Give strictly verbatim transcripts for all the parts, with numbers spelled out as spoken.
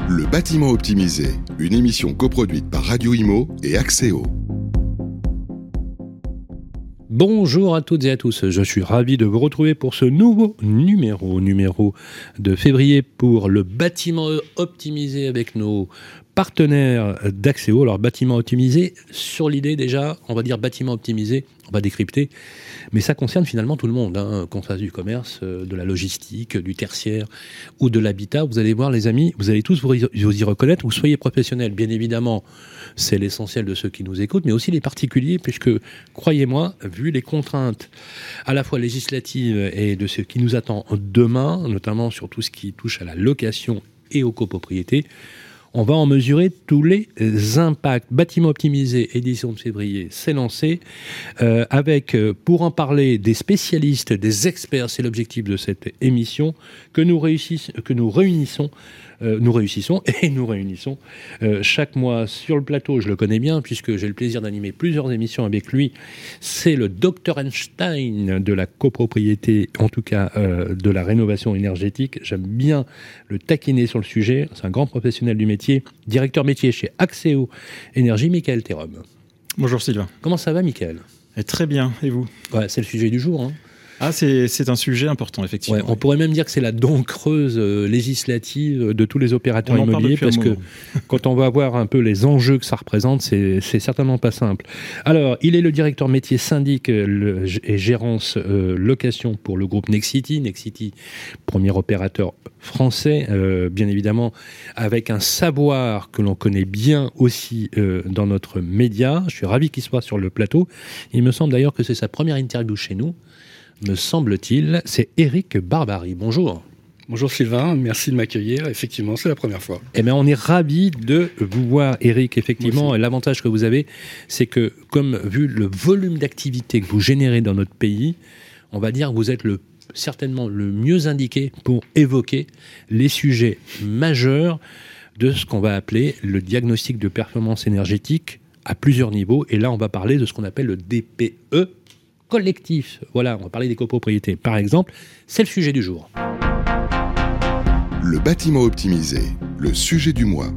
Le bâtiment optimisé, une émission coproduite par Radio Imo et Axéo. Bonjour à toutes et à tous, je suis ravi de vous retrouver pour ce nouveau numéro, numéro de février pour le bâtiment optimisé avec nos partenaires d'Axéo. Alors bâtiment optimisé, sur l'idée déjà, on va dire bâtiment optimisé, on va décrypter, mais ça concerne finalement tout le monde, hein, qu'on fasse du commerce, de la logistique, du tertiaire ou de l'habitat. Vous allez voir les amis, vous allez tous vous y reconnaître, vous soyez professionnels, bien évidemment, c'est l'essentiel de ceux qui nous écoutent, mais aussi les particuliers, puisque, croyez-moi, vu les contraintes à la fois législatives et de ce qui nous attend demain, notamment sur tout ce qui touche à la location et aux copropriétés, on va en mesurer tous les impacts. Bâtiment optimisé, édition de février, c'est lancé, euh, avec, euh, pour en parler, des spécialistes, des experts, c'est l'objectif de cette émission, que nous, réussissons, que nous réunissons, euh, nous réussissons et nous réunissons euh, chaque mois sur le plateau. Je le connais bien, puisque j'ai le plaisir d'animer plusieurs émissions avec lui. C'est le docteur Einstein de la copropriété, en tout cas euh, de la rénovation énergétique. J'aime bien le taquiner sur le sujet. C'est un grand professionnel du métier. Directeur métier chez Axéo Énergie, Michael Thérum. Bonjour Sylvain. Comment ça va, Michael ? Et très bien, et vous ? Ouais, c'est le sujet du jour. Hein. Ah, c'est, c'est un sujet important, effectivement. Ouais, on pourrait même dire que c'est la dent creuse euh, législative de tous les opérateurs on immobiliers, parce que quand on va voir un peu les enjeux que ça représente, c'est, c'est certainement pas simple. Alors, il est le directeur métier syndic le, et gérance euh, location pour le groupe Nexity. Nexity, premier opérateur français, euh, bien évidemment, avec un savoir que l'on connaît bien aussi euh, dans notre média. Je suis ravi qu'il soit sur le plateau. Il me semble d'ailleurs que c'est sa première interview chez nous. Me semble-t-il, c'est Éric Barbary. Bonjour. Bonjour Sylvain, merci de m'accueillir. Effectivement, c'est la première fois. Eh bien, on est ravis de vous voir, Éric. Effectivement, et l'avantage que vous avez, c'est que, comme vu le volume d'activité que vous générez dans notre pays, on va dire que vous êtes le, certainement le mieux indiqué pour évoquer les sujets majeurs de ce qu'on va appeler le diagnostic de performance énergétique à plusieurs niveaux. Et là, on va parler de ce qu'on appelle le D P E, collectif. Voilà, on va parler des copropriétés. Par exemple, c'est le sujet du jour. Le bâtiment optimisé, le sujet du mois.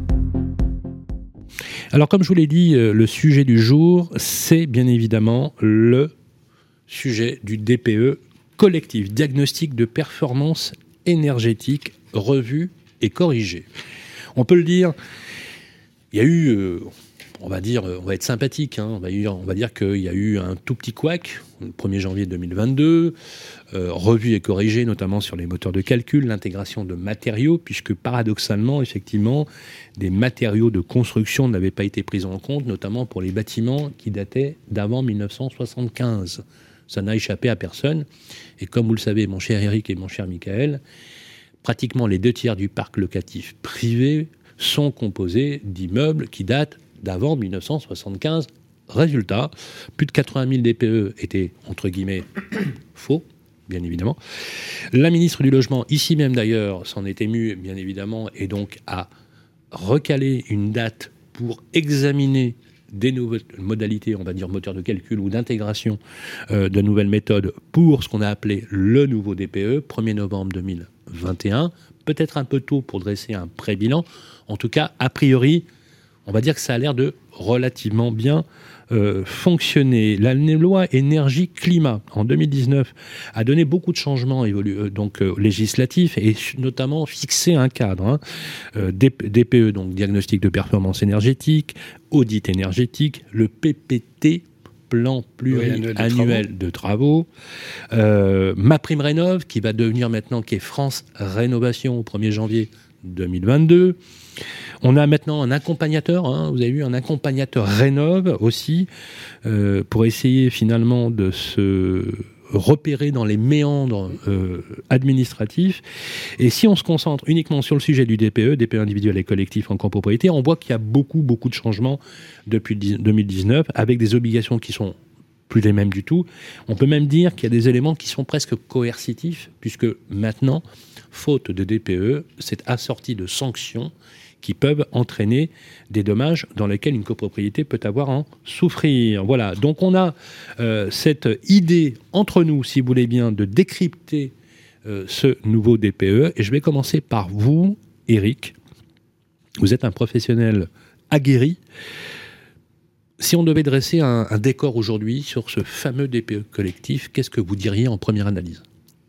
Alors, comme je vous l'ai dit, le sujet du jour, c'est bien évidemment le sujet du D P E collectif, diagnostic de performance énergétique, revu et corrigé. On peut le dire, il y a eu... Euh, On va dire, on va être sympathique, hein, on va dire, on va dire qu'il y a eu un tout petit couac, le premier janvier deux mille vingt-deux, euh, revu et corrigé notamment sur les moteurs de calcul, l'intégration de matériaux, puisque paradoxalement, effectivement, des matériaux de construction n'avaient pas été pris en compte, notamment pour les bâtiments qui dataient d'avant dix-neuf cent soixante-quinze. Ça n'a échappé à personne. Et comme vous le savez, mon cher Eric et mon cher Michael, pratiquement les deux tiers du parc locatif privé sont composés d'immeubles qui datent d'avant dix-neuf cent soixante-quinze. Résultat, plus de quatre-vingt mille D P E étaient, entre guillemets, faux, bien évidemment. La ministre du Logement, ici même d'ailleurs, s'en est émue, bien évidemment, et donc a recalé une date pour examiner des nouvelles modalités, on va dire moteurs de calcul ou d'intégration euh, de nouvelles méthodes pour ce qu'on a appelé le nouveau D P E, premier novembre deux mille vingt et un. Peut-être un peu tôt pour dresser un pré-bilan. En tout cas, a priori, on va dire que ça a l'air de relativement bien euh, fonctionner. La loi énergie-climat, en deux mille dix-neuf, a donné beaucoup de changements évolu- euh, donc, euh, législatifs et notamment fixé un cadre. Hein, euh, D P E, donc diagnostic de performance énergétique, audit énergétique, le P P T, plan pluriannuel oui, de travaux, de travaux euh, MaPrimeRénov', qui va devenir maintenant, qui est France Rénovation au premier janvier deux mille vingt-deux. On a maintenant un accompagnateur, hein, vous avez vu, un accompagnateur Rénov' aussi, euh, pour essayer finalement de se repérer dans les méandres euh, administratifs. Et si on se concentre uniquement sur le sujet du D P E, D P E individuel et collectif en copropriété, on voit qu'il y a beaucoup, beaucoup de changements depuis deux mille dix-neuf, avec des obligations qui sont plus les mêmes du tout. On peut même dire qu'il y a des éléments qui sont presque coercitifs, puisque maintenant, faute de D P E, c'est assorti de sanctions qui peuvent entraîner des dommages dans lesquels une copropriété peut avoir à en souffrir. Voilà, donc on a euh, cette idée entre nous, si vous voulez bien, de décrypter euh, ce nouveau D P E. Et je vais commencer par vous, Éric. Vous êtes un professionnel aguerri. Si on devait dresser un, un décor aujourd'hui sur ce fameux D P E collectif, qu'est-ce que vous diriez en première analyse ?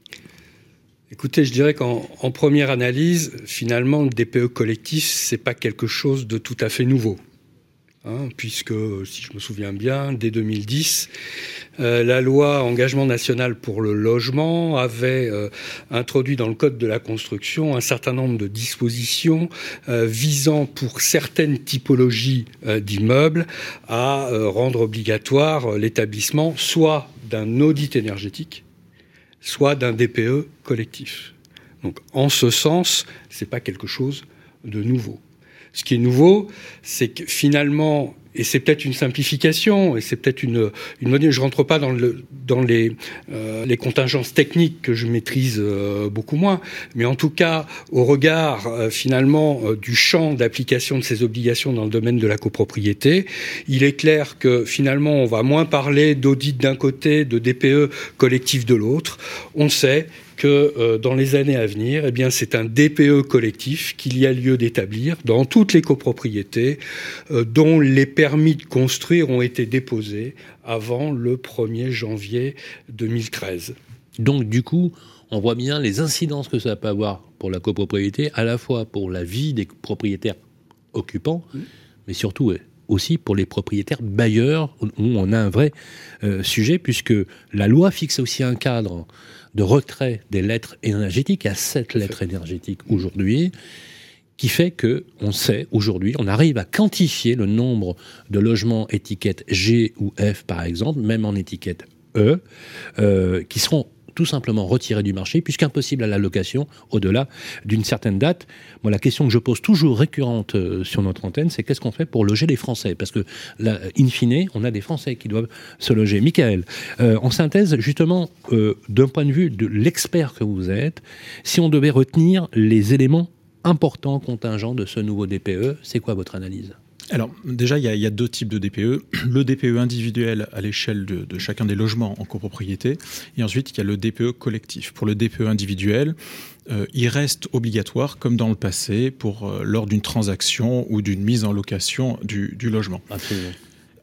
Écoutez, je dirais qu'en en première analyse, finalement, le D P E collectif, c'est pas quelque chose de tout à fait nouveau. Hein, puisque, si je me souviens bien, dès deux mille dix, euh, la loi Engagement national pour le logement avait euh, introduit dans le Code de la construction un certain nombre de dispositions euh, visant pour certaines typologies euh, d'immeubles à euh, rendre obligatoire l'établissement soit d'un audit énergétique, soit d'un D P E collectif. Donc, en ce sens, c'est pas quelque chose de nouveau. Ce qui est nouveau, c'est que finalement, et c'est peut-être une simplification, et c'est peut-être une, une modèle, je rentre pas dans, le, dans les, euh, les contingences techniques que je maîtrise euh, beaucoup moins, mais en tout cas, au regard euh, finalement euh, du champ d'application de ces obligations dans le domaine de la copropriété, il est clair que finalement, on va moins parler d'audit d'un côté, de D P E collectif de l'autre. On sait que euh, dans les années à venir, eh bien, c'est un D P E collectif qu'il y a lieu d'établir dans toutes les copropriétés euh, dont les permis de construire ont été déposés avant le premier janvier deux mille treize. Donc, du coup, on voit bien les incidences que ça peut avoir pour la copropriété, à la fois pour la vie des propriétaires occupants, mmh. mais surtout aussi pour les propriétaires bailleurs, où on a un vrai euh, sujet, puisque la loi fixe aussi un cadre de retrait des lettres énergétiques. Il y a sept lettres énergétiques aujourd'hui, qui fait que on sait aujourd'hui, on arrive à quantifier le nombre de logements étiquette G ou F, par exemple, même en étiquette E, euh, qui seront tout simplement retirés du marché, puisqu'impossible à la location au-delà d'une certaine date. Moi, la question que je pose toujours récurrente euh, sur notre antenne, c'est qu'est-ce qu'on fait pour loger les Français ? Parce que, là, in fine, on a des Français qui doivent se loger. Michael, euh, en synthèse, justement, euh, d'un point de vue de l'expert que vous êtes, si on devait retenir les éléments importants, contingents de ce nouveau D P E, c'est quoi votre analyse ? Alors, déjà, il y, a, il y a deux types de D P E. Le D P E individuel à l'échelle de, de chacun des logements en copropriété. Et ensuite, il y a le D P E collectif. Pour le D P E individuel, euh, il reste obligatoire, comme dans le passé, pour, euh, lors d'une transaction ou d'une mise en location du, du logement. Absolument.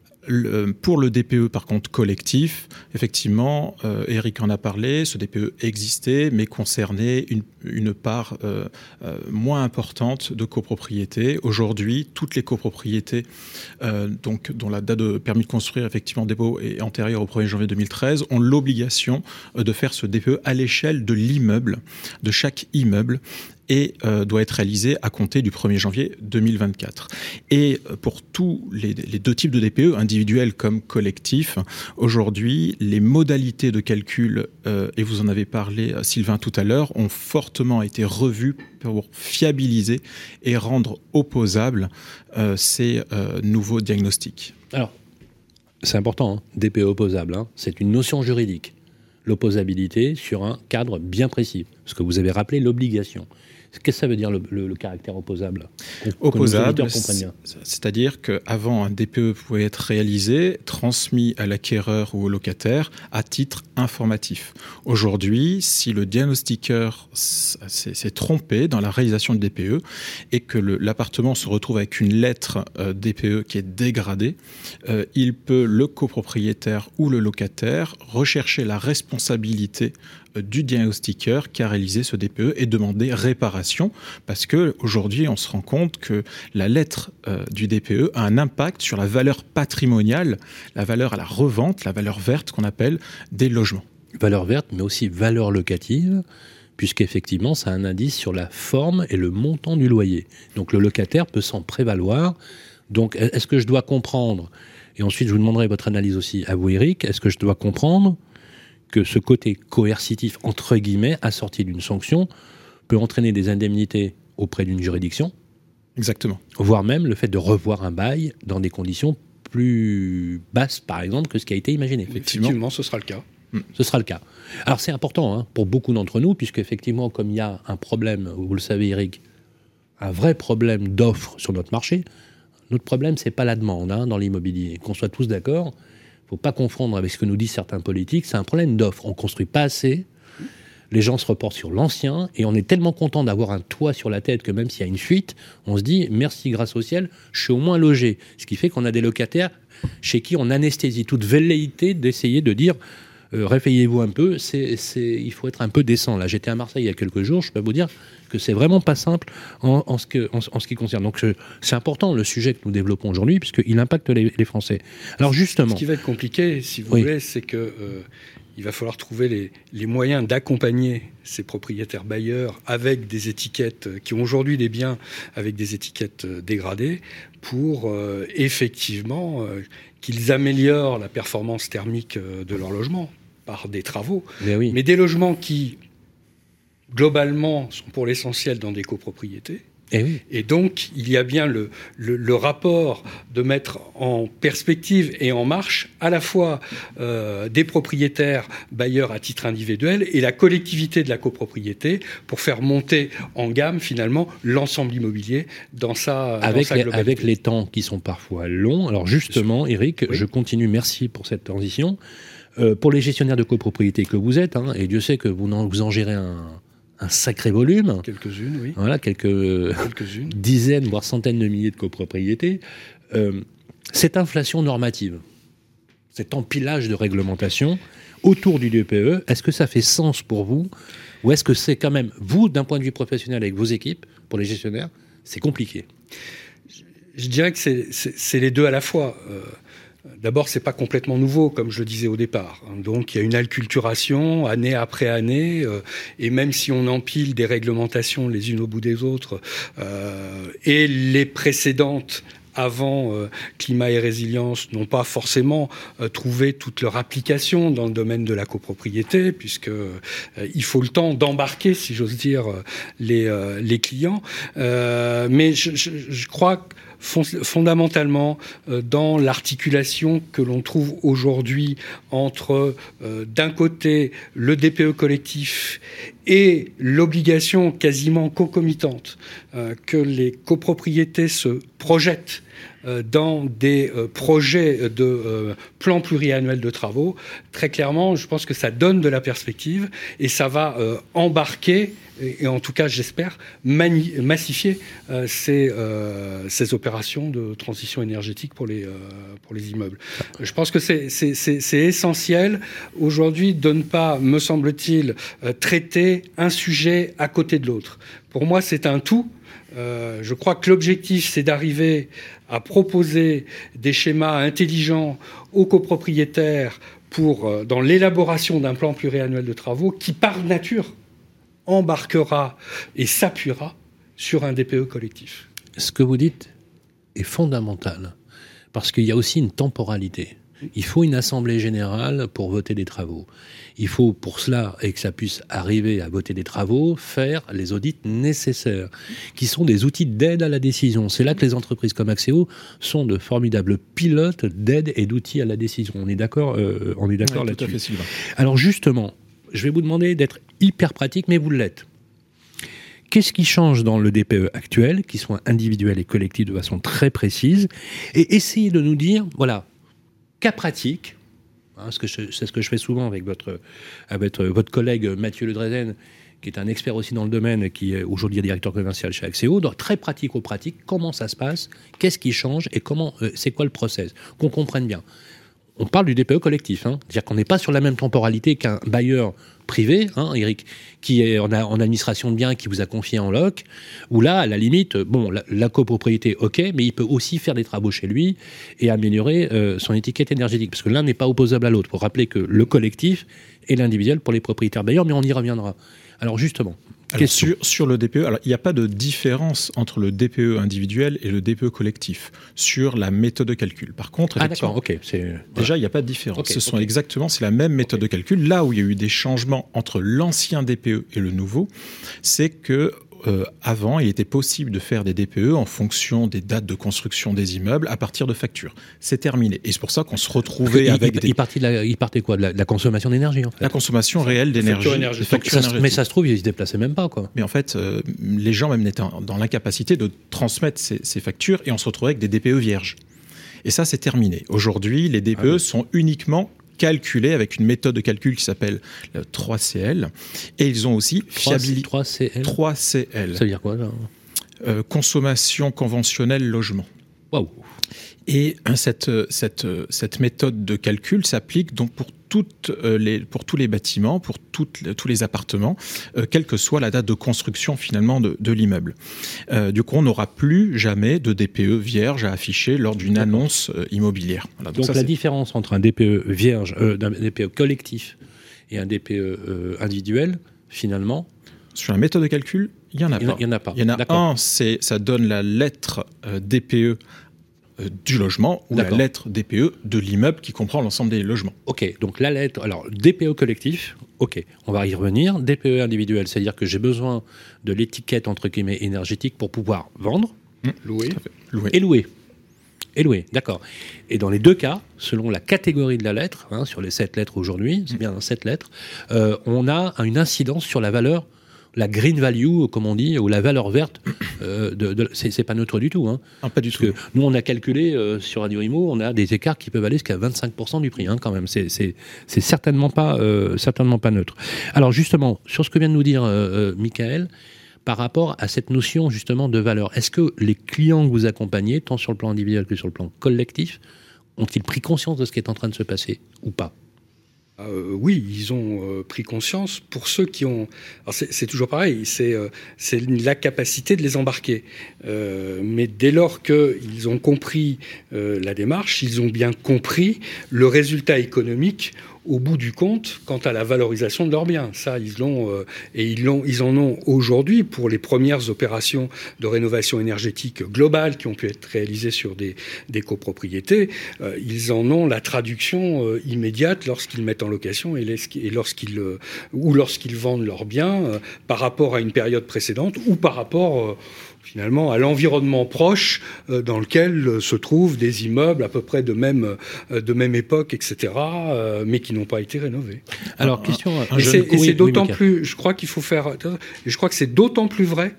Le, pour le D P E, par contre, collectif, effectivement, euh, Eric en a parlé, ce D P E existait, mais concernait une, une part euh, euh, moins importante de copropriété. Aujourd'hui, toutes les copropriétés euh, donc, dont la date de permis de construire, effectivement, dépôt est antérieure au premier janvier deux mille treize, ont l'obligation de faire ce D P E à l'échelle de l'immeuble, de chaque immeuble, et euh, doit être réalisé à compter du premier janvier deux mille vingt-quatre. Et pour tous les, les deux types de D P E, individuels comme collectifs, aujourd'hui, les modalités de calcul, euh, et vous en avez parlé, Sylvain, tout à l'heure, ont fortement été revues pour fiabiliser et rendre opposables euh, ces euh, nouveaux diagnostics. Alors, c'est important, hein, D P E opposable, hein, c'est une notion juridique. L'opposabilité sur un cadre bien précis, parce que vous avez rappelé l'obligation. Qu'est-ce que ça veut dire le, le, le caractère opposable ? Opposable, c'est-à-dire qu'avant, un D P E pouvait être réalisé, transmis à l'acquéreur ou au locataire à titre informatif. Aujourd'hui, si le diagnostiqueur s'est, s'est trompé dans la réalisation du D P E et que le, l'appartement se retrouve avec une lettre euh, D P E qui est dégradée, euh, il peut, le copropriétaire ou le locataire, rechercher la responsabilité du diagnostiqueur qui a réalisé ce D P E et demander réparation, parce qu'aujourd'hui, on se rend compte que la lettre euh, du D P E a un impact sur la valeur patrimoniale, la valeur à la revente, la valeur verte qu'on appelle des logements. Valeur verte, mais aussi valeur locative, puisqu'effectivement, ça a un indice sur la forme et le montant du loyer. Donc le locataire peut s'en prévaloir. Donc est-ce que je dois comprendre, et ensuite je vous demanderai votre analyse aussi à vous, Eric, est-ce que je dois comprendre que ce côté coercitif, entre guillemets, assorti d'une sanction, peut entraîner des indemnités auprès d'une juridiction. Exactement. Voire même le fait de revoir un bail dans des conditions plus basses, par exemple, que ce qui a été imaginé. Effectivement, Effectivement ce sera le cas. Mmh. Ce sera le cas. Alors c'est important hein, pour beaucoup d'entre nous, puisqu'effectivement, comme il y a un problème, vous le savez Eric, un vrai problème d'offre sur notre marché, notre problème, c'est pas la demande hein, dans l'immobilier. Qu'on soit tous d'accord, il ne faut pas confondre avec ce que nous disent certains politiques, c'est un problème d'offre. On ne construit pas assez, les gens se reportent sur l'ancien, et on est tellement content d'avoir un toit sur la tête que même s'il y a une fuite, on se dit, merci, grâce au ciel, je suis au moins logé. Ce qui fait qu'on a des locataires chez qui on anesthésie toute velléité d'essayer de dire, euh, réveillez-vous un peu, c'est, c'est, il faut être un peu décent. Là, j'étais à Marseille il y a quelques jours, je peux vous dire que c'est vraiment pas simple en, en, ce, que, en, en ce qui concerne. Donc je, c'est important le sujet que nous développons aujourd'hui, puisqu'il impacte les, les Français. Alors justement... Ce qui va être compliqué, si vous oui. voulez, c'est que... Euh, il va falloir trouver les, les moyens d'accompagner ces propriétaires bailleurs avec des étiquettes qui ont aujourd'hui des biens avec des étiquettes dégradées pour euh, effectivement euh, qu'ils améliorent la performance thermique de leur logement par des travaux. Mais, oui. Mais des logements qui, globalement, sont pour l'essentiel dans des copropriétés. Et, oui. et donc, il y a bien le, le, le rapport de mettre en perspective et en marche à la fois euh, des propriétaires bailleurs à titre individuel et la collectivité de la copropriété pour faire monter en gamme, finalement, l'ensemble immobilier dans sa, avec, dans sa les, globalité. avec les temps qui sont parfois longs. Alors justement, Éric, oui. je continue, merci pour cette transition. Euh, pour les gestionnaires de copropriété que vous êtes, hein, et Dieu sait que vous en, vous en gérez un... un sacré volume. Quelques-unes, oui. Voilà, quelques Quelques-unes. dizaines, voire centaines de milliers de copropriétés. Euh, cette inflation normative, cet empilage de réglementation autour du D P E, est-ce que ça fait sens pour vous? Ou est-ce que c'est quand même, vous, d'un point de vue professionnel avec vos équipes, pour les gestionnaires, c'est compliqué? Je, je dirais que c'est, c'est, c'est les deux à la fois. Euh, D'abord, c'est pas complètement nouveau, comme je le disais au départ. Donc, il y a une acculturation année après année, euh, et même si on empile des réglementations les unes au bout des autres, euh, et les précédentes avant euh, climat et résilience n'ont pas forcément euh, trouvé toute leur application dans le domaine de la copropriété, puisque euh, il faut le temps d'embarquer, si j'ose dire, les, euh, les clients. Euh, mais je, je, je crois que fondamentalement euh, dans l'articulation que l'on trouve aujourd'hui entre euh, d'un côté le D P E collectif et l'obligation quasiment concomitante euh, que les copropriétés se projettent euh, dans des euh, projets de euh, plans pluriannuels de travaux, très clairement, je pense que ça donne de la perspective et ça va euh, embarquer et en tout cas, j'espère, mani- massifier euh, ces, euh, ces opérations de transition énergétique pour les, euh, pour les immeubles. Je pense que c'est, c'est, c'est, c'est essentiel aujourd'hui de ne pas, me semble-t-il, euh, traiter un sujet à côté de l'autre. Pour moi, c'est un tout. Euh, je crois que l'objectif, c'est d'arriver à proposer des schémas intelligents aux copropriétaires pour, euh, dans l'élaboration d'un plan pluriannuel de travaux qui, par nature, embarquera et s'appuiera sur un D P E collectif. Ce que vous dites est fondamental, parce qu'il y a aussi une temporalité. Il faut une assemblée générale pour voter des travaux. Il faut pour cela, et que ça puisse arriver à voter des travaux, faire les audits nécessaires, qui sont des outils d'aide à la décision. C'est là que les entreprises comme Axéo sont de formidables pilotes d'aide et d'outils à la décision. On est d'accord, euh, on est d'accord oui, là-dessus. Tout à fait, Sylvain. Alors justement, je vais vous demander d'être hyper pratique, mais vous l'êtes. Qu'est-ce qui change dans le D P E actuel, qui soit individuel et collectif de façon très précise, et essayez de nous dire, voilà, cas pratique, hein, ce que je, c'est ce que je fais souvent avec votre, avec votre collègue Mathieu Le Drezen, qui est un expert aussi dans le domaine, qui est aujourd'hui directeur commercial chez Axéo, donc très pratique au pratique, comment ça se passe, qu'est-ce qui change, et comment, euh, c'est quoi le process, qu'on comprenne bien. On parle du D P E collectif, hein. C'est-à-dire qu'on n'est pas sur la même temporalité qu'un bailleur privé, hein, Éric, qui est en, a, en administration de biens, qui vous a confié en loc, où là, à la limite, bon, la, la copropriété, ok, mais il peut aussi faire des travaux chez lui et améliorer euh, son étiquette énergétique, parce que l'un n'est pas opposable à l'autre. Il faut rappeler que le collectif est l'individuel pour les propriétaires bailleurs, mais on y reviendra. Alors justement, alors sur, sur le D P E, alors, il n'y a pas de différence entre le D P E individuel et le D P E collectif sur la méthode de calcul. Par contre, ah d'accord, ok. C'est, déjà, voilà. il n'y a pas de différence. Okay, Ce sont okay. exactement, c'est la même méthode okay. de calcul. Là où il y a eu des changements entre l'ancien D P E et le nouveau, c'est que Euh, avant, il était possible de faire des D P E en fonction des dates de construction des immeubles à partir de factures. C'est terminé. Et c'est pour ça qu'on se retrouvait il, avec il, des... Il partait, de la, il partait quoi de la, de la consommation d'énergie, en fait. La consommation réelle d'énergie. énergie. Ça, mais ça se trouve, ils ne se déplaçaient même pas, quoi. Mais en fait, euh, les gens même étaient dans l'incapacité de transmettre ces, ces factures et on se retrouvait avec des D P E vierges. Et ça, c'est terminé. Aujourd'hui, les D P E ah oui. sont uniquement calculé avec une méthode de calcul qui s'appelle le trois C L. Et ils ont aussi fiabilité. trois C L trois C L. Ça veut dire quoi, là euh, Consommation conventionnelle logement. Waouh. Et cette, cette, cette méthode de calcul s'applique donc pour, toutes les, pour tous les bâtiments, pour toutes, tous les appartements, euh, quelle que soit la date de construction finalement de, de l'immeuble. Euh, du coup, on n'aura plus jamais de D P E vierge à afficher lors d'une annonce euh, immobilière. Voilà, donc donc ça, la c'est... différence entre un D P E vierge, euh, d'un D P E collectif et un D P E euh, individuel, finalement... Sur la méthode de calcul, il n'y en a il pas. Il y en a pas. Il y en a D'accord. un, c'est, ça donne la lettre euh, D P E du logement ou D'accord. la lettre D P E de l'immeuble qui comprend l'ensemble des logements. Ok, donc la lettre, alors D P E collectif, ok, on va y revenir. D P E individuel, c'est-à-dire que j'ai besoin de l'étiquette entre guillemets énergétique pour pouvoir vendre, Mmh, Louer. Loué. et louer. Et louer, d'accord. Et dans les deux cas, selon la catégorie de la lettre, hein, sur les sept lettres aujourd'hui, c'est bien sept lettres, euh, on a une incidence sur la valeur, la green value, comme on dit, ou la valeur verte. Euh, de, de, c'est, c'est pas neutre du tout. Hein. Non, pas du Parce tout. que nous, on a calculé euh, sur Radio Imo, on a des écarts qui peuvent aller jusqu'à vingt-cinq pour cent du prix, hein, quand même. C'est, c'est, c'est certainement pas, euh, certainement pas neutre. Alors justement, sur ce que vient de nous dire euh, euh, Michael, par rapport à cette notion justement de valeur, est-ce que les clients que vous accompagnez, tant sur le plan individuel que sur le plan collectif, ont-ils pris conscience de ce qui est en train de se passer ou pas ? Euh, oui, ils ont euh, pris conscience. Pour ceux qui ont... Alors c'est, c'est toujours pareil, c'est, euh, c'est la capacité de les embarquer. Euh, mais dès lors qu'ils ont compris euh, la démarche, ils ont bien compris le résultat économique au bout du compte quant à la valorisation de leurs biens. Ça, ils l'ont, euh, et ils, l'ont, ils en ont aujourd'hui pour les premières opérations de rénovation énergétique globale qui ont pu être réalisées sur des, des copropriétés. Euh, ils en ont la traduction euh, immédiate lorsqu'ils mettent en location et, les, et lorsqu'ils, euh, ou lorsqu'ils vendent leurs biens euh, par rapport à une période précédente ou par rapport... Euh, finalement, à l'environnement proche euh, dans lequel euh, se trouvent des immeubles à peu près de même, euh, de même époque, et cetera, euh, mais qui n'ont pas été rénovés. Alors, question... un Et jeune c'est, et oui, c'est d'autant oui, plus... Je crois qu'il faut faire... Et je crois que c'est d'autant plus vrai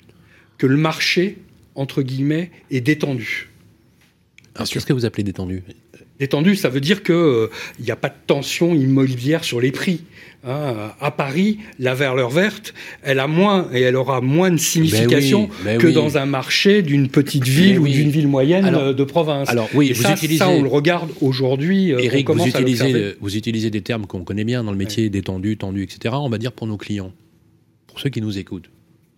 que le marché, entre guillemets, est détendu. Alors, qu'est-ce que vous appelez détendu ? Détendu, ça veut dire qu'il n'y euh, a pas de tension immobilière sur les prix. Hein, à Paris, la valeur verte, elle a moins et elle aura moins de signification ben oui, ben que oui. dans un marché d'une petite ville Ben ou oui. d'une ville moyenne alors, de province. Alors oui, et vous ça, utilisez. ça, on le regarde aujourd'hui. Éric, on vous commence à l'observer. utilisez, vous utilisez des termes qu'on connaît bien dans le métier, ouais. Détendu, tendu, et cetera. On va dire pour nos clients, pour ceux qui nous écoutent.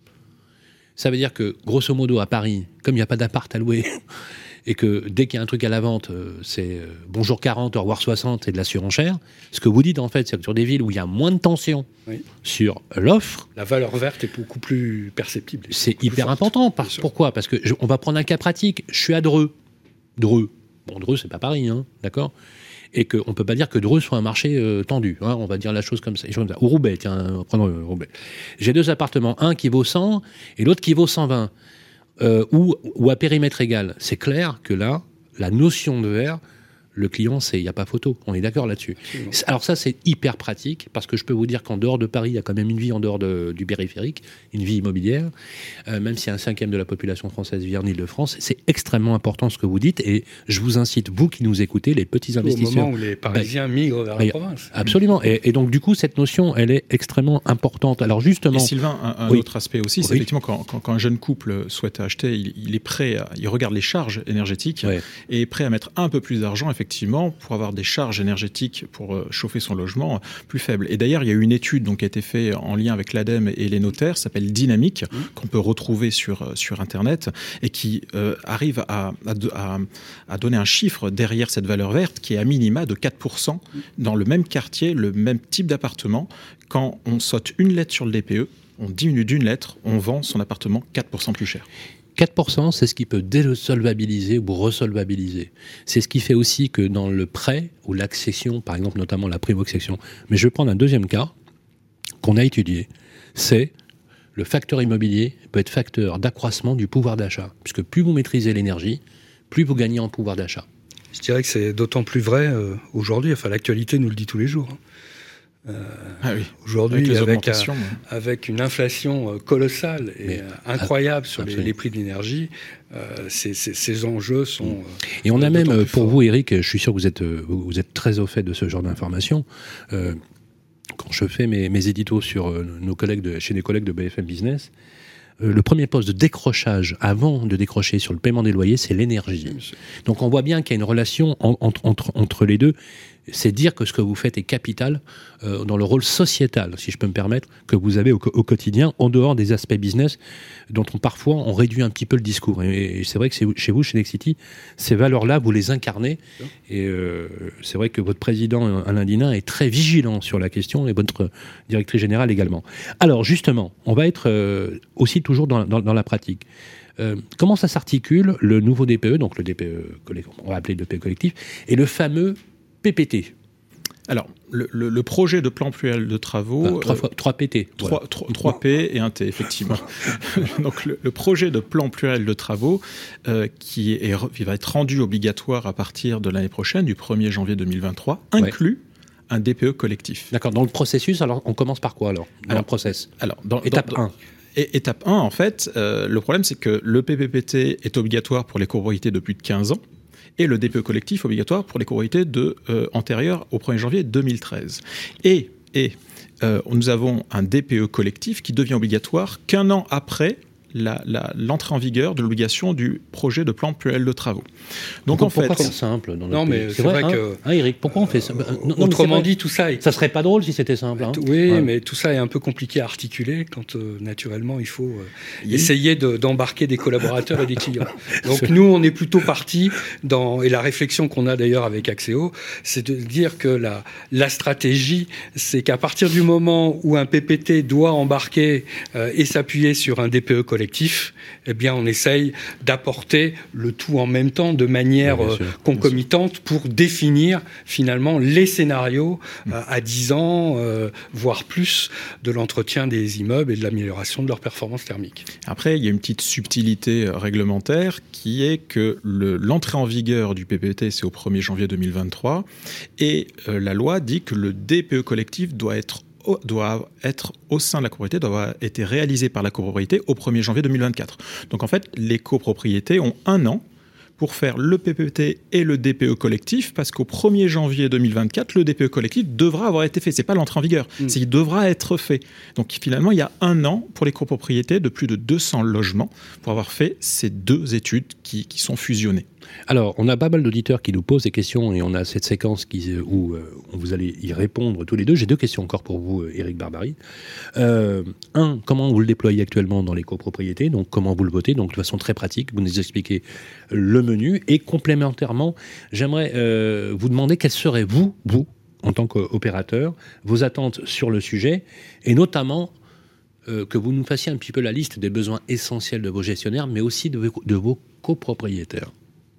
Ça veut dire que, grosso modo, à Paris, comme il n'y a pas d'appart à louer, et que dès qu'il y a un truc à la vente, c'est bonjour quarante, au revoir soixante, c'est de la surenchère. Ce que vous dites, en fait, c'est que sur des villes où il y a moins de tension oui. sur l'offre... La valeur verte est beaucoup plus perceptible. C'est hyper important. Par, pourquoi ? Parce que je, on va prendre un cas pratique. Je suis à Dreux. Dreux. Bon, Dreux, c'est pas Paris, hein, d'accord ? Et qu'on ne peut pas dire que Dreux soit un marché euh, tendu. Hein, on va dire la chose comme ça. Comme ça. Ou Roubaix, tiens, on va prendre euh, Roubaix. J'ai deux appartements, un qui vaut cent et l'autre qui vaut cent vingt. Euh, ou, ou à périmètre égal. C'est clair que là, la notion de R, le client, c'est il n'y a pas photo. On est d'accord là-dessus. Absolument. Alors ça, c'est hyper pratique parce que je peux vous dire qu'en dehors de Paris, il y a quand même une vie en dehors de, du périphérique, une vie immobilière. Euh, même si un cinquième de la population française vit en Île-de-France, c'est extrêmement important ce que vous dites et je vous incite, vous qui nous écoutez, les petits investisseurs... Au moment où les Parisiens bah, migrent vers bah, la province. Absolument. Et, et donc, du coup, cette notion, elle est extrêmement importante. Alors justement... Et Sylvain, un, un oui. autre aspect aussi, c'est oui. effectivement quand, quand, quand un jeune couple souhaite acheter, il, il est prêt, à, il regarde les charges énergétiques ouais. et est prêt à mettre un peu plus d'argent, effectivement, pour avoir des charges énergétiques pour euh, chauffer son logement euh, plus faibles. Et d'ailleurs, il y a eu une étude donc, qui a été faite en lien avec l'ADEME et les notaires, ça s'appelle Dynamique, mmh. qu'on peut retrouver sur, euh, sur Internet, et qui euh, arrive à, à, à, à donner un chiffre derrière cette valeur verte qui est à minima de quatre pour cent mmh. dans le même quartier, le même type d'appartement. Quand on saute une lettre sur le D P E, on diminue d'une lettre, on vend son appartement quatre pour cent plus cher. quatre pour cent, c'est ce qui peut désolvabiliser ou resolvabiliser. C'est ce qui fait aussi que dans le prêt ou l'accession, par exemple notamment la primo-accession, mais je vais prendre un deuxième cas qu'on a étudié, c'est le facteur immobilier peut être facteur d'accroissement du pouvoir d'achat, puisque plus vous maîtrisez l'énergie, plus vous gagnez en pouvoir d'achat. Je dirais que c'est d'autant plus vrai euh, aujourd'hui, enfin l'actualité nous le dit tous les jours. Euh, ah oui. Aujourd'hui, avec, avec, un, ouais. avec une inflation colossale et Mais, incroyable sur les, les prix de l'énergie, euh, ces, ces, ces enjeux sont... Et on a même, pour fort. vous, Eric, je suis sûr que vous êtes, vous êtes très au fait de ce genre d'informations. Euh, quand je fais mes, mes éditos sur nos collègues de, chez des collègues de B F M Business, euh, le premier poste de décrochage avant de décrocher sur le paiement des loyers, c'est l'énergie. Donc on voit bien qu'il y a une relation en, entre, entre, entre les deux. C'est dire que ce que vous faites est capital euh, dans le rôle sociétal, si je peux me permettre, que vous avez au, au quotidien, en dehors des aspects business, dont on, parfois on réduit un petit peu le discours. Et, et c'est vrai que c'est, chez vous, chez Nexity, ces valeurs-là, vous les incarnez. Et euh, c'est vrai que votre président, Alain Dinin, est très vigilant sur la question, et votre directrice générale également. Alors justement, on va être euh, aussi toujours dans, dans, dans la pratique. Euh, comment ça s'articule, le nouveau D P E, donc le D P E, on va appeler le D P E collectif, et le fameux P P T? Alors, le, le, le projet de plan pluriel de travaux... Enfin, trois P T. trois voilà. P et un T, effectivement. Donc, le, le projet de plan pluriel de travaux, euh, qui, est, qui va être rendu obligatoire à partir de l'année prochaine, du premier janvier deux mille vingt-trois, inclut ouais. un D P E collectif. D'accord. Dans le processus, alors, on commence par quoi, alors Dans alors, le process alors, dans, Étape dans, un. Et, étape un, en fait, euh, le problème, c'est que le P P P T est obligatoire pour les copropriétés de plus de quinze ans, et le D P E collectif obligatoire pour les copropriétés de, euh, antérieures au premier janvier deux mille treize. Et, et euh, nous avons un D P E collectif qui devient obligatoire qu'un an après la, la, l'entrée en vigueur de l'obligation du projet de plan pluriel de travaux. Donc pourquoi, en fait, pourquoi c'est simple dans non, mais c'est, c'est vrai, vrai hein que hein, Eric, pourquoi on fait ça? non, Autrement dit, tout ça, est... ça serait pas drôle si c'était simple. Hein oui, ouais. mais tout ça est un peu compliqué à articuler quand euh, naturellement il faut euh, il essayer de, d'embarquer des collaborateurs et des clients. Donc nous, on est plutôt parti dans, et la réflexion qu'on a d'ailleurs avec Axéo, c'est de dire que la la stratégie, c'est qu'à partir du moment où un P P T doit embarquer euh, et s'appuyer sur un D P E collectif, eh bien, on essaye d'apporter le tout en même temps, de manière oui, euh, concomitante, pour définir finalement les scénarios mmh. euh, à dix ans, euh, voire plus, de l'entretien des immeubles et de l'amélioration de leur performance thermique. Après, il y a une petite subtilité réglementaire qui est que le, l'entrée en vigueur du P P T, c'est au premier janvier deux mille vingt-trois, et euh, la loi dit que le D P E collectif doit être doit être au sein de la copropriété, doit avoir été réalisé par la copropriété au premier janvier deux mille vingt-quatre. Donc en fait, les copropriétés ont un an pour faire le P P T et le D P E collectif, parce qu'au premier janvier deux mille vingt-quatre, le D P E collectif devra avoir été fait. C'est pas l'entrée en vigueur, mmh. c'est qu'il devra être fait. Donc finalement, il y a un an pour les copropriétés de plus de deux cents logements pour avoir fait ces deux études qui, qui sont fusionnées. Alors, on a pas mal d'auditeurs qui nous posent des questions et on a cette séquence qui, où euh, vous allez y répondre tous les deux. J'ai deux questions encore pour vous, Éric Barbary. Euh, un, comment vous le déployez actuellement dans les copropriétés? Donc, comment vous le votez? Donc, de façon très pratique, vous nous expliquez le menu. Et complémentairement, j'aimerais euh, vous demander quelles seraient, vous, vous, en tant qu'opérateur, vos attentes sur le sujet, et notamment euh, que vous nous fassiez un petit peu la liste des besoins essentiels de vos gestionnaires, mais aussi de vos, de vos copropriétaires.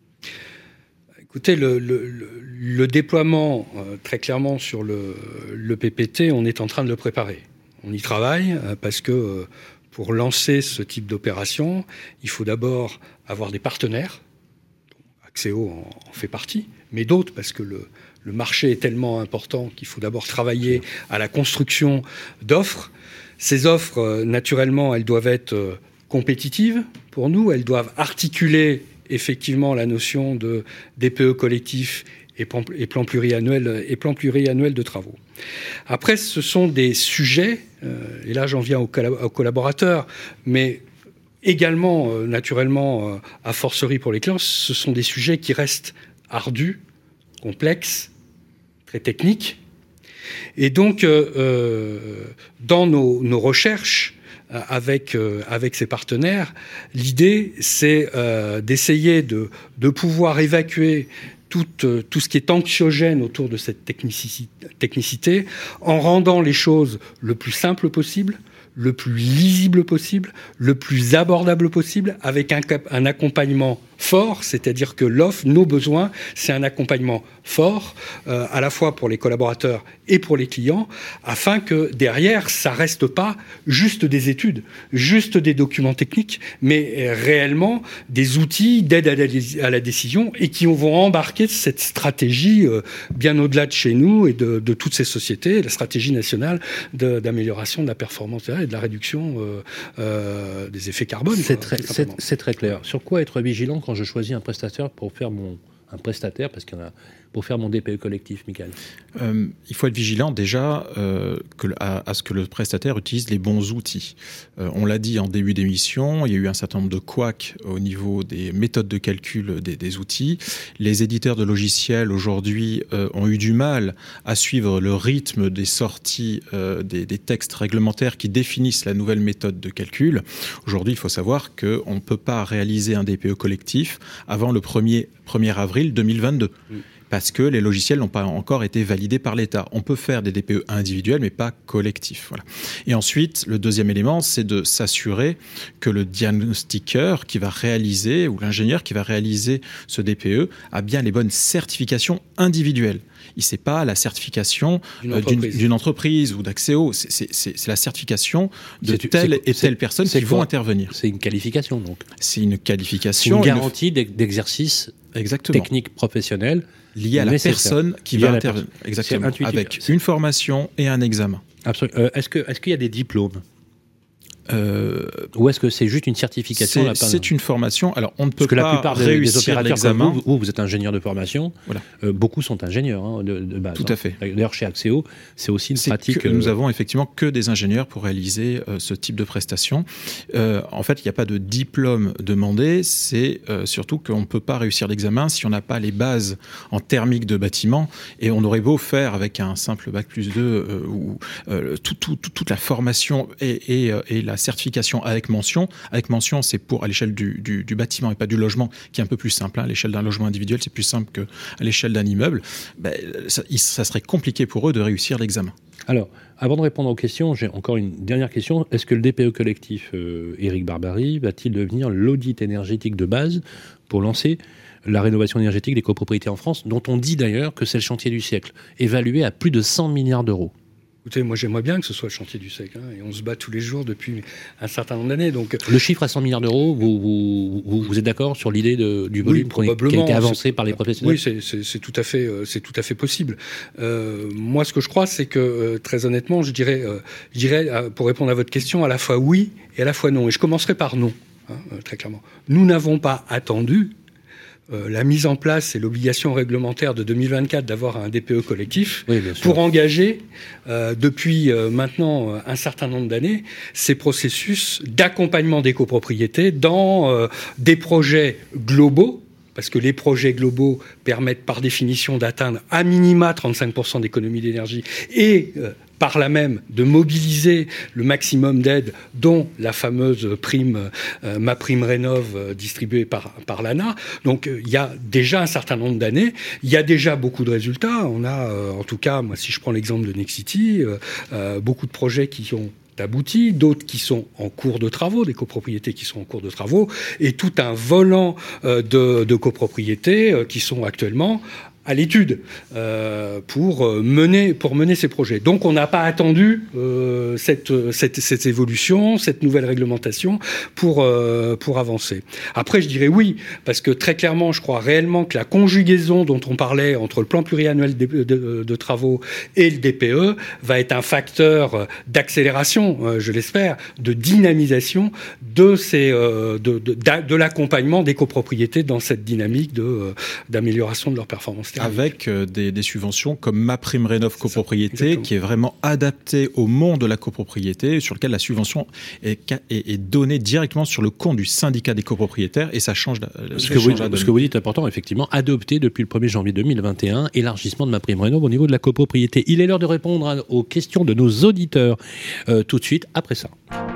Écoutez, le, le, le, le déploiement, euh, très clairement, sur le, le P P T, on est en train de le préparer. On y travaille euh, parce que euh, pour lancer ce type d'opération, il faut d'abord avoir des partenaires. Axéo en, en fait partie, mais d'autres, parce que le, le marché est tellement important qu'il faut d'abord travailler à la construction d'offres. Ces offres, euh, naturellement, elles doivent être euh, compétitives pour nous, elles doivent articuler effectivement la notion de D P E collectif et plan, et plan pluriannuel et plan pluriannuel de travaux. Après, ce sont des sujets, euh, et là j'en viens aux, aux collaborateurs, mais également, euh, naturellement, euh, a fortiori pour les clients, ce sont des sujets qui restent ardus, complexes, très techniques. Et donc, euh, euh, dans nos, nos recherches, Avec, euh, avec ses partenaires, l'idée, c'est euh, d'essayer de, de pouvoir évacuer tout, euh, tout ce qui est anxiogène autour de cette technicité, technicité en rendant les choses le plus simple possible, le plus lisible possible, le plus abordable possible, avec un, un accompagnement fort, c'est-à-dire que l'offre, nos besoins, c'est un accompagnement fort, euh, à la fois pour les collaborateurs et pour les clients, afin que derrière, ça reste pas juste des études, juste des documents techniques, mais réellement des outils d'aide à la, à la décision et qui vont embarquer cette stratégie euh, bien au-delà de chez nous et de, de toutes ces sociétés, la stratégie nationale de, d'amélioration de la performance et de la réduction euh, euh, des effets carbone. C'est, quoi, très, c'est, c'est très clair. Sur quoi être vigilant quand je choisis un prestataire pour faire mon un prestataire parce qu'il y en a pour faire mon D P E collectif, Michael? euh, Il faut être vigilant déjà euh, que, à, à ce que le prestataire utilise les bons outils. Euh, on l'a dit en début d'émission, il y a eu un certain nombre de couacs au niveau des méthodes de calcul des, des outils. Les éditeurs de logiciels aujourd'hui euh, ont eu du mal à suivre le rythme des sorties euh, des, des textes réglementaires qui définissent la nouvelle méthode de calcul. Aujourd'hui, il faut savoir qu'on ne peut pas réaliser un D P E collectif avant le premier avril deux mille vingt-deux. Mmh. Parce que les logiciels n'ont pas encore été validés par l'État. On peut faire des D P E individuels, mais pas collectifs. Voilà. Et ensuite, le deuxième élément, c'est de s'assurer que le diagnostiqueur qui va réaliser, ou l'ingénieur qui va réaliser ce D P E, a bien les bonnes certifications individuelles. Il ne sait pas la certification d'une entreprise, euh, d'une, d'une entreprise ou d'Axéo. C'est, c'est, c'est, c'est la certification de c'est, telle c'est, et telle personne qui vont intervenir. C'est une qualification, donc. C'est une qualification. C'est une garantie une... d'exercice Exactement. Technique professionnel lié à la personne qui lié va intervenir. Exactement. Avec une formation et un examen. Absolument. Euh, est-ce que, est-ce qu'il y a des diplômes ? Euh, Ou est-ce que c'est juste une certification? C'est, c'est une formation. Alors, on ne peut pas réussir des l'examen. Vous, vous, vous êtes ingénieur de formation. Voilà. Euh, beaucoup sont ingénieurs hein, de, de base. Tout à fait. D'ailleurs, chez Axieo, c'est aussi une c'est pratique. Que nous avons effectivement que des ingénieurs pour réaliser euh, ce type de prestation. Euh, en fait, il n'y a pas de diplôme demandé. C'est euh, surtout qu'on ne peut pas réussir l'examen si on n'a pas les bases en thermique de bâtiment. Et on aurait beau faire avec un simple bac plus deux euh, ou euh, tout, tout, tout, toute la formation et, et, et la La certification avec mention. Avec mention, c'est pour à l'échelle du, du, du bâtiment et pas du logement, qui est un peu plus simple. Hein. À l'échelle d'un logement individuel, c'est plus simple qu'à l'échelle d'un immeuble. Ben, ça, ça serait compliqué pour eux de réussir l'examen. Alors, avant de répondre aux questions, j'ai encore une dernière question. Est-ce que le D P E collectif, euh, Éric Barbarie, va-t-il devenir l'audit énergétique de base pour lancer la rénovation énergétique des copropriétés en France, dont on dit d'ailleurs que c'est le chantier du siècle, évalué à plus de cent milliards d'euros? Écoutez, moi j'aimerais bien que ce soit le chantier du siècle, hein, et on se bat tous les jours depuis un certain nombre d'années. Donc le chiffre à cent milliards d'euros, vous, vous, vous, vous êtes d'accord sur l'idée de, du volume oui, qui a été avancé par les professionnels? Oui, c'est, c'est, c'est tout à fait, c'est tout à fait possible. Euh, moi, ce que je crois, c'est que euh, très honnêtement, je dirais, euh, je dirais, euh, pour répondre à votre question, à la fois oui et à la fois non. Et je commencerai par non, hein, euh, très clairement. Nous n'avons pas attendu. Euh, la mise en place et l'obligation réglementaire de deux mille vingt-quatre d'avoir un D P E collectif oui, pour engager euh, depuis euh, maintenant un certain nombre d'années ces processus d'accompagnement des copropriétés dans euh, des projets globaux, parce que les projets globaux permettent par définition d'atteindre à minima trente-cinq pour cent d'économie d'énergie et euh, par là même de mobiliser le maximum d'aides, dont la fameuse prime, euh, ma prime rénov euh, distribuée par, par l'A N A. Donc il euh, y a déjà un certain nombre d'années, il y a déjà beaucoup de résultats. On a, euh, en tout cas, moi si je prends l'exemple de Nexity, euh, euh, beaucoup de projets qui ont abouti, d'autres qui sont en cours de travaux, des copropriétés qui sont en cours de travaux, et tout un volant euh, de, de copropriétés euh, qui sont actuellement à l'étude euh, pour mener pour mener ces projets. Donc on n'a pas attendu euh, cette, cette cette évolution, cette nouvelle réglementation pour euh, pour avancer. Après je dirais oui parce que très clairement je crois réellement que la conjugaison dont on parlait entre le plan pluriannuel de, de, de, de travaux et le D P E va être un facteur d'accélération, euh, je l'espère, de dynamisation de ces euh, de, de de l'accompagnement des copropriétés dans cette dynamique de euh, d'amélioration de leur performance. Avec euh, des, des subventions comme Ma Prime Rénov Copropriété, qui est vraiment adaptée au monde de la copropriété, sur lequel la subvention est, est, est donnée directement sur le compte du syndicat des copropriétaires, et ça change la, ce, que vous, ce que vous dites est important, effectivement, adopté depuis le premier janvier deux mille vingt et un, élargissement de Ma Prime Rénov au niveau de la copropriété. Il est l'heure de répondre à, aux questions de nos auditeurs, euh, tout de suite, après ça.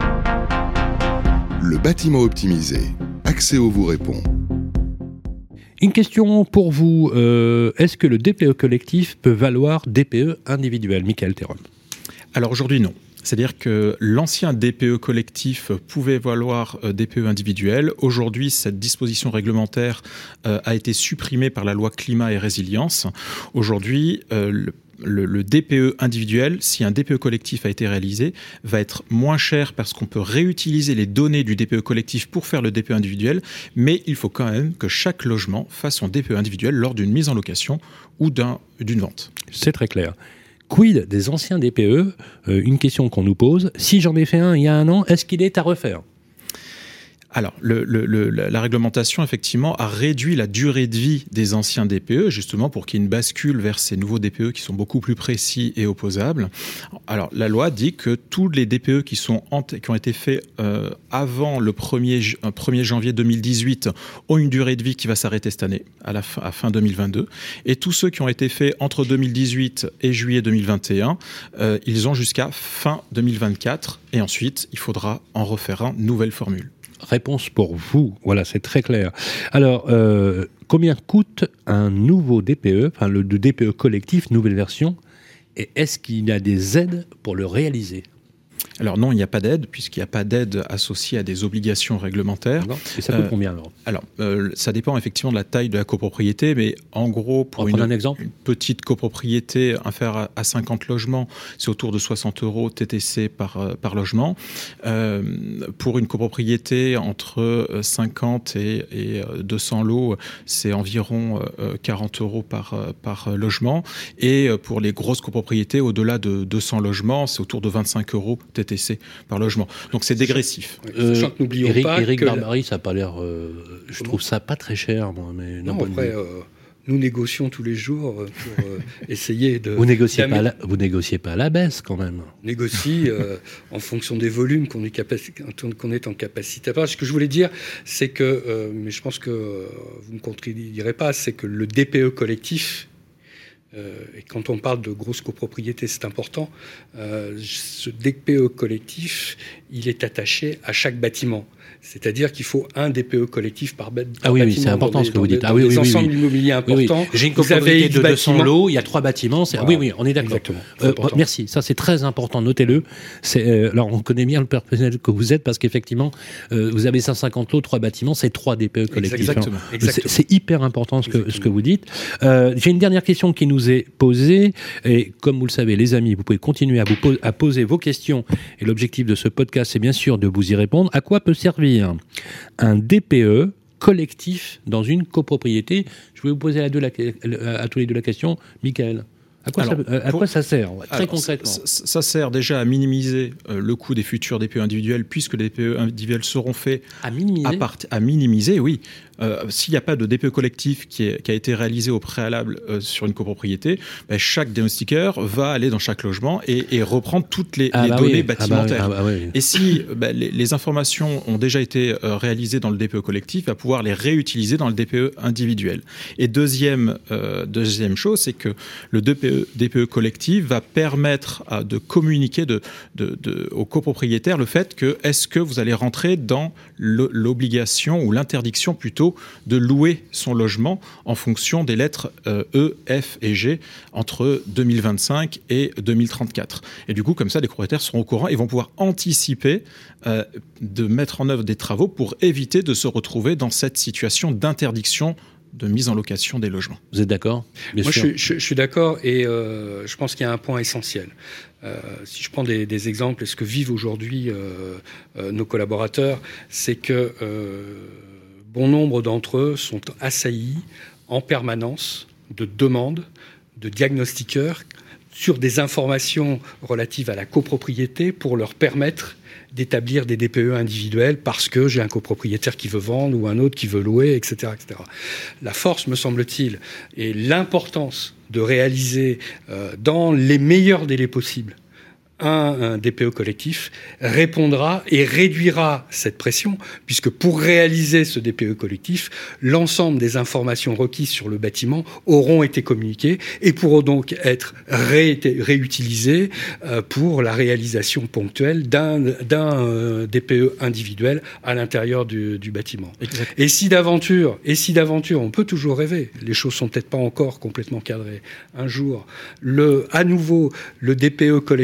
Le bâtiment optimisé. Axieo vous répond. Une question pour vous. Euh, est-ce que le D P E collectif peut valoir D P E individuel? Michael Théron. Alors aujourd'hui, non. C'est-à-dire que l'ancien D P E collectif pouvait valoir euh, D P E individuel. Aujourd'hui, cette disposition réglementaire euh, a été supprimée par la loi climat et résilience. Aujourd'hui, euh, le Le, le D P E individuel, si un D P E collectif a été réalisé, va être moins cher parce qu'on peut réutiliser les données du D P E collectif pour faire le D P E individuel, mais il faut quand même que chaque logement fasse son D P E individuel lors d'une mise en location ou d'un, d'une vente. C'est très clair. Quid des anciens D P E ? euh, Une question qu'on nous pose. Si j'en ai fait un il y a un an, est-ce qu'il est à refaire ? Alors, le, le, le, la réglementation, effectivement, a réduit la durée de vie des anciens D P E, justement pour qu'il y ait une bascule vers ces nouveaux D P E qui sont beaucoup plus précis et opposables. Alors, la loi dit que tous les D P E qui, sont, qui ont été faits euh, avant le premier janvier deux mille dix-huit ont une durée de vie qui va s'arrêter cette année, à la fin, à fin deux mille vingt-deux. Et tous ceux qui ont été faits entre deux mille dix-huit et juillet deux mille vingt et un, euh, ils ont jusqu'à fin deux mille vingt-quatre. Et ensuite, il faudra en refaire un, nouvelle formule. Réponse pour vous, voilà, c'est très clair. Alors, euh, combien coûte un nouveau D P E, enfin le D P E collectif, nouvelle version, et est-ce qu'il y a des aides pour le réaliser ? Alors non, il n'y a pas d'aide, puisqu'il n'y a pas d'aide associée à des obligations réglementaires. Non. Et ça coûte euh, combien alors ? Alors, euh, ça dépend effectivement de la taille de la copropriété, mais en gros, pour une, un exemple. une petite copropriété inférieure à cinquante logements, c'est autour de soixante euros T T C par, euh, par logement. Euh, pour une copropriété entre cinquante et, et deux cents lots, c'est environ euh, quarante euros par, par logement. Et pour les grosses copropriétés, au-delà de deux cents logements, c'est autour de vingt-cinq euros T T C par logement. Donc c'est dégressif. Euh, Sachant que n'oublions Eric, pas Eric que Barbarie, ça n'a pas l'air... Euh, je trouve ça pas très cher, moi. Mais non, après, euh, nous négocions tous les jours pour euh, essayer de... Vous négociez pas, la, vous négociez pas à la baisse, quand même. On négocie euh, en fonction des volumes qu'on est, capaci- qu'on est en capacité à faire. Ce que je voulais dire, c'est que, euh, mais je pense que euh, vous ne me contredirez pas, c'est que le D P E collectif... Euh, et quand on parle de grosses copropriétés, c'est important. Euh, ce D P E collectif, il est attaché à chaque bâtiment. C'est-à-dire qu'il faut un D P E collectif par, par ah oui, bâtiment. Oui, c'est important ce que vous dites. Dans Ah oui, des oui, ensembles oui, oui. immobiliers importants. Oui, oui. J'ai une copropriété de deux cents lots, il y a trois bâtiments. C'est... Voilà. Oui, oui, on est d'accord. Euh, merci, ça c'est très important, notez-le. C'est, euh, alors on connaît bien le personnel que vous êtes parce qu'effectivement, euh, vous avez cent cinquante lots, trois bâtiments, c'est trois D P E collectifs. Exactement. Hein. Exactement. C'est, c'est hyper important ce que, ce que vous dites. Euh, j'ai une dernière question qui nous est posée, et comme vous le savez, les amis, vous pouvez continuer à, vous po- à poser vos questions, et l'objectif de ce podcast, c'est bien sûr de vous y répondre. À quoi peut servir un D P E collectif dans une copropriété? Je vais vous poser à, deux la, à tous les deux la question. Michael, à quoi, alors, ça, à pour, quoi ça sert, très alors, concrètement? ça, ça sert déjà à minimiser euh, le coût des futurs D P E individuels, puisque les D P E individuels seront faits à minimiser. À, part, à minimiser, oui. Euh, s'il n'y a pas de D P E collectif qui, est, qui a été réalisé au préalable euh, sur une copropriété, ben, chaque diagnostiqueur va aller dans chaque logement et, et reprendre toutes les, ah les bah données oui. bâtimentaires. Ah bah oui. Ah bah oui. Et si ben, les, les informations ont déjà été euh, réalisées dans le D P E collectif, il va pouvoir les réutiliser dans le D P E individuel. Et deuxième, euh, deuxième chose, c'est que le D P E, D P E collectif va permettre à, de communiquer de, de, de, aux copropriétaires le fait que est-ce que vous allez rentrer dans le, l'obligation ou l'interdiction plutôt de louer son logement en fonction des lettres euh, E, F et G entre deux mille vingt-cinq et deux mille trente-quatre. Et du coup, comme ça, les propriétaires seront au courant et vont pouvoir anticiper euh, de mettre en œuvre des travaux pour éviter de se retrouver dans cette situation d'interdiction de mise en location des logements. Vous êtes d'accord? Bien Moi, je, je, je suis d'accord et euh, je pense qu'il y a un point essentiel. Euh, si je prends des, des exemples, et ce que vivent aujourd'hui euh, euh, nos collaborateurs, c'est que euh, bon nombre d'entre eux sont assaillis en permanence de demandes de diagnostiqueurs sur des informations relatives à la copropriété pour leur permettre d'établir des D P E individuels parce que j'ai un copropriétaire qui veut vendre ou un autre qui veut louer, et cetera, et cetera. La force, me semble-t-il, et l'importance de réaliser euh, dans les meilleurs délais possibles Un, un D P E collectif répondra et réduira cette pression, puisque pour réaliser ce D P E collectif, l'ensemble des informations requises sur le bâtiment auront été communiquées et pourront donc être ré- réutilisées euh, pour la réalisation ponctuelle d'un, d'un euh, D P E individuel à l'intérieur du, du bâtiment. Exact. Et si d'aventure, et si d'aventure, on peut toujours rêver, les choses sont peut-être pas encore complètement cadrées, un jour, le, à nouveau, le D P E collectif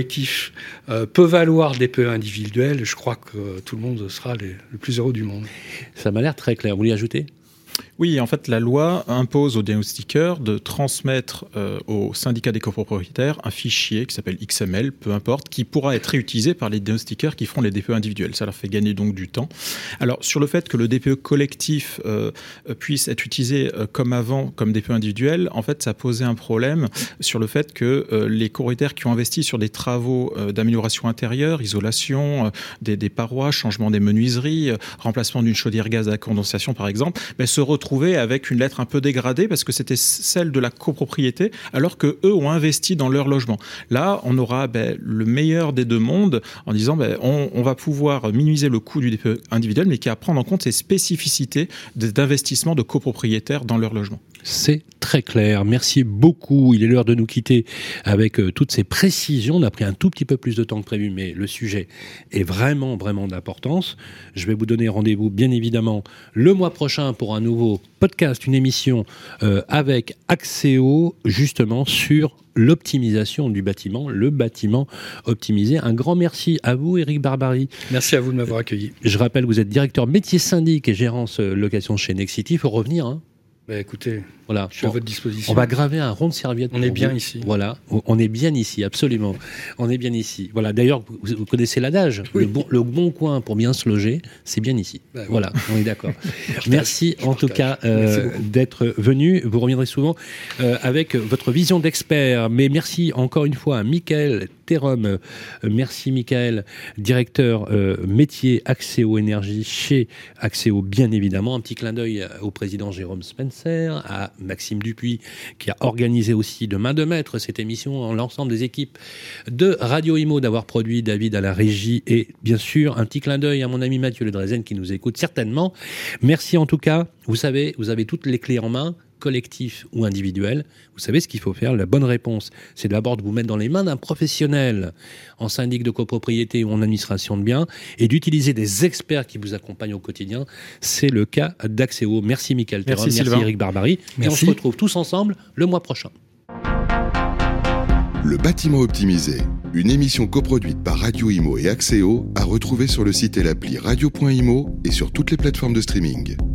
collectif euh, peut valoir D P E individuel, je crois que euh, tout le monde sera les, le plus heureux du monde. Ça m'a l'air très clair. Vous voulez ajouter ? Oui, en fait, la loi impose aux diagnostiqueurs de transmettre euh, au syndicat des copropriétaires un fichier qui s'appelle X M L, peu importe, qui pourra être réutilisé par les diagnostiqueurs qui feront les D P E individuels. Ça leur fait gagner donc du temps. Alors, sur le fait que le D P E collectif euh, puisse être utilisé euh, comme avant, comme D P E individuel, en fait, ça posait un problème sur le fait que euh, les copropriétaires qui ont investi sur des travaux euh, d'amélioration intérieure, isolation, euh, des, des parois, changement des menuiseries, euh, remplacement d'une chaudière gaz à condensation, par exemple, ben, se retrouver avec une lettre un peu dégradée parce que c'était celle de la copropriété alors que eux ont investi dans leur logement. Là, on aura ben, le meilleur des deux mondes en disant ben, on, on va pouvoir minimiser le coût du D P E individuel mais qui va prendre en compte les spécificités d'investissement de copropriétaires dans leur logement. C'est très clair. Merci beaucoup. Il est l'heure de nous quitter avec euh, toutes ces précisions. On a pris un tout petit peu plus de temps que prévu, mais le sujet est vraiment, vraiment d'importance. Je vais vous donner rendez-vous, bien évidemment, le mois prochain pour un nouveau podcast, une émission euh, avec Axéo, justement, sur l'optimisation du bâtiment, le bâtiment optimisé. Un grand merci à vous, Éric Barbary. Merci à vous de m'avoir accueilli. Je rappelle, vous êtes directeur métier syndic et gérance location chez Nexity. Il faut revenir, hein. Bah écoutez, voilà. je suis à on, votre disposition. On va graver un rond de serviette. On est bien vous. ici. Voilà, on est bien ici, absolument. On est bien ici. Voilà. D'ailleurs, vous, vous connaissez l'adage. Oui. Le, bon, le bon coin pour bien se loger, c'est bien ici. Bah, voilà, on est d'accord. Merci en tout cas euh, d'être venu. Vous reviendrez souvent euh, avec votre vision d'expert. Mais merci encore une fois à Michael Thérum. Euh, merci Michael, directeur euh, métier Axéo Énergie chez Axéo, bien évidemment. Un petit clin d'œil au président Jérôme Spencer, à Maxime Dupuis, qui a organisé aussi de main de maître cette émission, l'ensemble des équipes de Radio Imo d'avoir produit, David à la régie, et bien sûr un petit clin d'œil à mon ami Mathieu Ledrezen qui nous écoute certainement. Merci en tout cas. Vous savez, vous avez toutes les clés en main, collectif ou individuel. Vous savez ce qu'il faut faire. La bonne réponse, c'est d'abord de vous mettre dans les mains d'un professionnel en syndic de copropriété ou en administration de biens et d'utiliser des experts qui vous accompagnent au quotidien. C'est le cas d'Axéo. Merci Michael Thérum, merci, merci Éric Barbary. Merci. Et on se retrouve tous ensemble le mois prochain. Le bâtiment optimisé, une émission coproduite par Radio Imo et Axéo, à retrouver sur le site et l'appli radio point imo et sur toutes les plateformes de streaming.